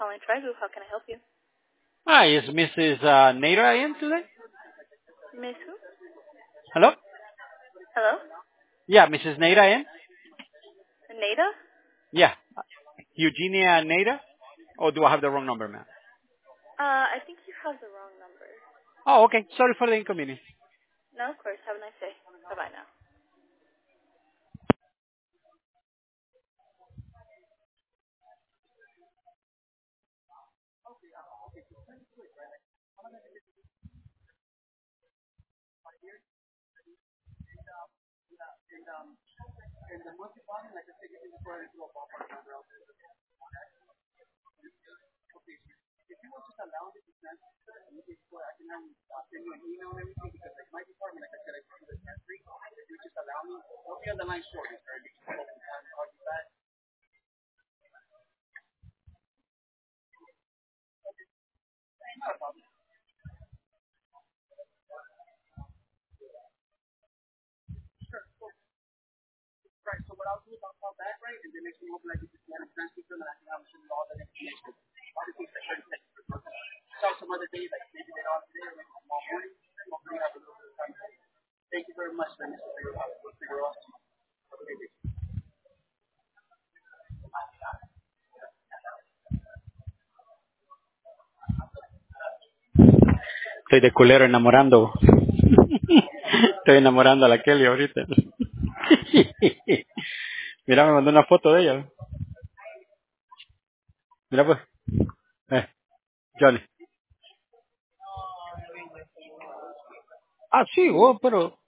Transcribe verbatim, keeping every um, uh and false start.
calling Tri Group. How can I help you? Hi, is Missus Uh, Nader in today? Miss who? Hello? Hello? Yeah, Missus Nader in? Nada? Yeah. Eugenia Nader? Or do I have the wrong number, ma'am? Uh, I think you have the wrong number. Oh, okay. Sorry for the inconvenience. No, of course. Have a nice day. Bye-bye now. Estoy de culero enamorando. Estoy enamorando a la Kelly ahorita. Mira, me mandó una foto de ella. Mira pues. Eh, Johnny. Ah, sí, oh, pero